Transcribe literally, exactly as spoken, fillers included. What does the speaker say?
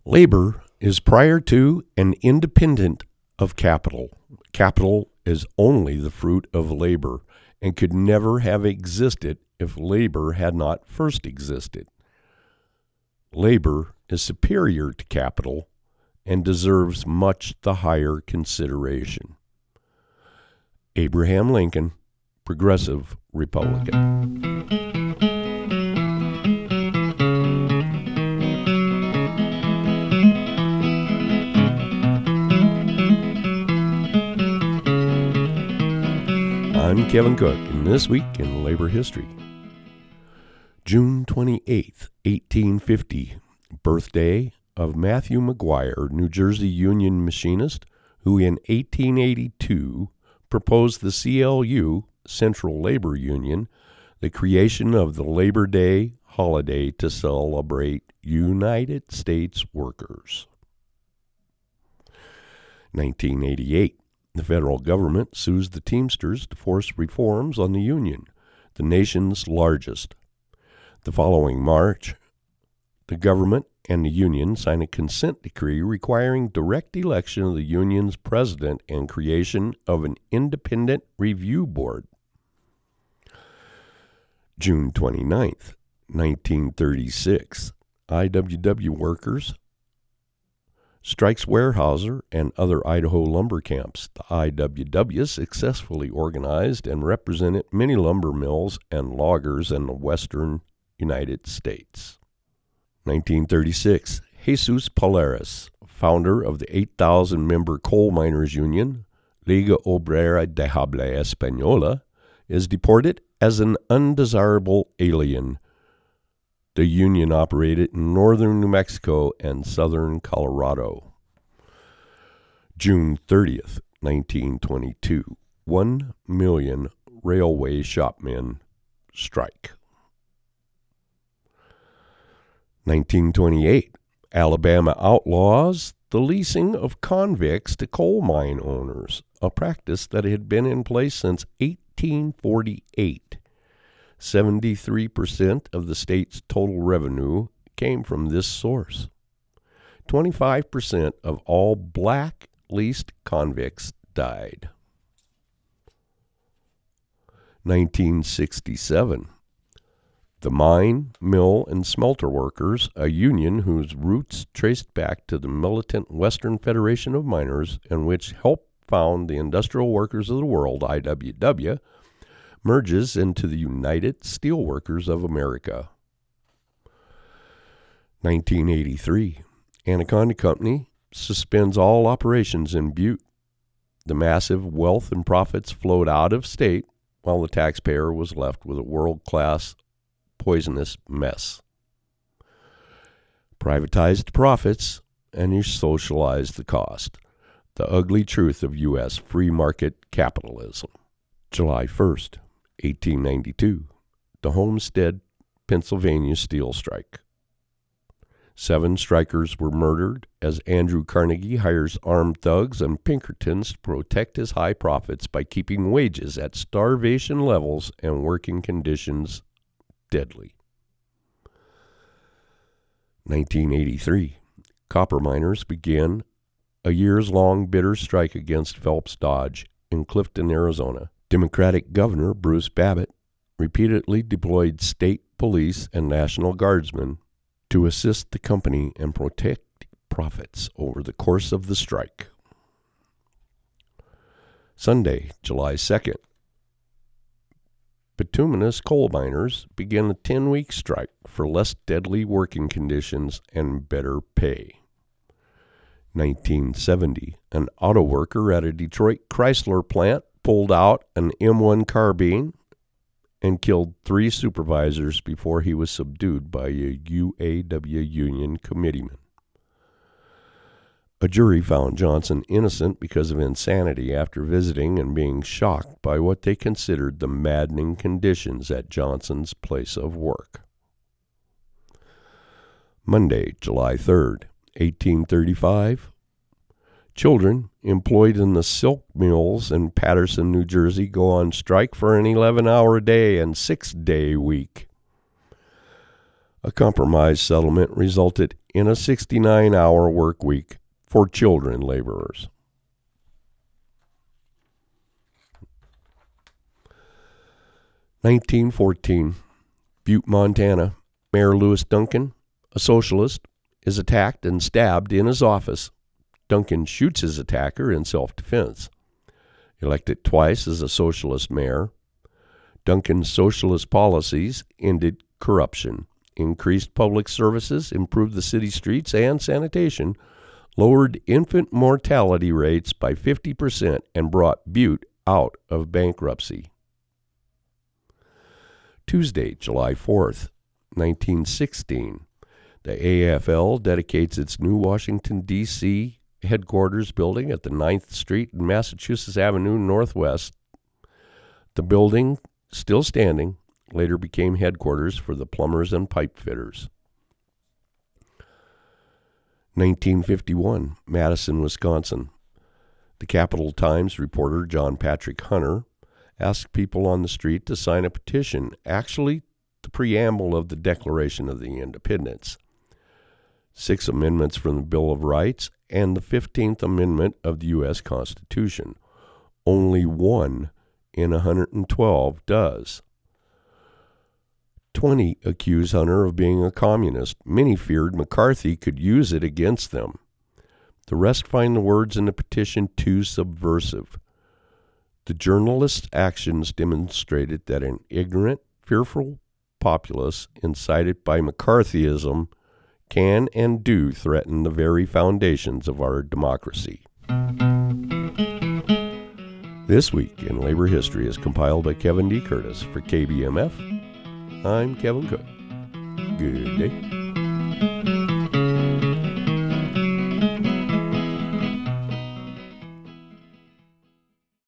Labor is prior to and independent of capital. Capital is only the fruit of labor and could never have existed if labor had not first existed. Labor is superior to capital and deserves much the higher consideration. Abraham Lincoln, Progressive Republican. I'm Kevin Cook, and this week in labor history. June twenty-eighth, eighteen fifty, birthday of Matthew McGuire, New Jersey Union machinist, who in eighteen eighty-two proposed the C L U, Central Labor Union, the creation of the Labor Day holiday to celebrate United States workers. nineteen eighty-eight. The federal government sues the Teamsters to force reforms on the union, the nation's largest. The following March, the government and the union sign a consent decree requiring direct election of the union's president and creation of an independent review board. June twenty-ninth, nineteen thirty-six, I W W workers strikes Weyerhaeuser and other Idaho lumber camps. The I W W successfully organized and represented many lumber mills and loggers in the western United States. nineteen thirty-six, Jesus Polaris, founder of the eight thousand member coal miners union, Liga Obrera de Habla Española, is deported as an undesirable alien. The union operated in northern New Mexico and southern Colorado. June thirtieth, nineteen twenty-two, one million railway shopmen strike. nineteen twenty-eight, Alabama outlaws the leasing of convicts to coal mine owners, a practice that had been in place since eighteen forty-eight. seventy-three percent of the state's total revenue came from this source. twenty-five percent of all black leased convicts died. nineteen sixty-seven. The Mine, Mill, and Smelter Workers, a union whose roots traced back to the militant Western Federation of Miners and which helped found the Industrial Workers of the World, I W W, merges into the United Steelworkers of America. nineteen eighty-three. Anaconda Company suspends all operations in Butte. The massive wealth and profits flowed out of state while the taxpayer was left with a world-class poisonous mess. Privatized profits and you socialized the cost. The ugly truth of U S free market capitalism. July first. eighteen ninety-two, the Homestead, Pennsylvania steel strike. Seven strikers were murdered as Andrew Carnegie hires armed thugs and Pinkertons to protect his high profits by keeping wages at starvation levels and working conditions deadly. nineteen eighty-three, copper miners begin a years-long bitter strike against Phelps Dodge in Clifton, Arizona. Democratic Governor Bruce Babbitt repeatedly deployed state police and National Guardsmen to assist the company and protect profits over the course of the strike. Sunday, July second. Bituminous coal miners begin a ten-week strike for less deadly working conditions and better pay. nineteen seventy, an auto worker at a Detroit Chrysler plant pulled out an M one carbine and killed three supervisors before he was subdued by a U A W union committeeman. A jury found Johnson innocent because of insanity after visiting and being shocked by what they considered the maddening conditions at Johnson's place of work. Monday, July third, eighteen thirty-five. Children employed in the silk mills in Paterson, New Jersey, go on strike for an eleven-hour day and six-day week. A compromise settlement resulted in a sixty-nine hour work week for children laborers. nineteen fourteen, Butte, Montana. Mayor Lewis Duncan, a socialist, is attacked and stabbed in his office. Duncan shoots his attacker in self-defense. Elected twice as a socialist mayor, Duncan's socialist policies ended corruption, increased public services, improved the city streets and sanitation, lowered infant mortality rates by fifty percent, and brought Butte out of bankruptcy. Tuesday, July fourth, nineteen sixteen, the A F L dedicates its new Washington, D C headquarters building at the ninth Street and Massachusetts Avenue Northwest. The building, still standing, later became headquarters for the plumbers and pipe fitters. nineteen fifty-one, Madison, Wisconsin. The Capital Times reporter John Patrick Hunter asked people on the street to sign a petition, actually the preamble of the Declaration of the Independence, six amendments from the Bill of Rights, and the fifteenth Amendment of the U S Constitution. Only one in one hundred twelve does. Twenty accuse Hunter of being a communist. Many feared McCarthy could use it against them. The rest find the words in the petition too subversive. The journalist's actions demonstrated that an ignorant, fearful populace incited by McCarthyism can and do threaten the very foundations of our democracy. This Week in Labor History is compiled by Kevin D. Curtis for K B M F. I'm Kevin Cook. Good day.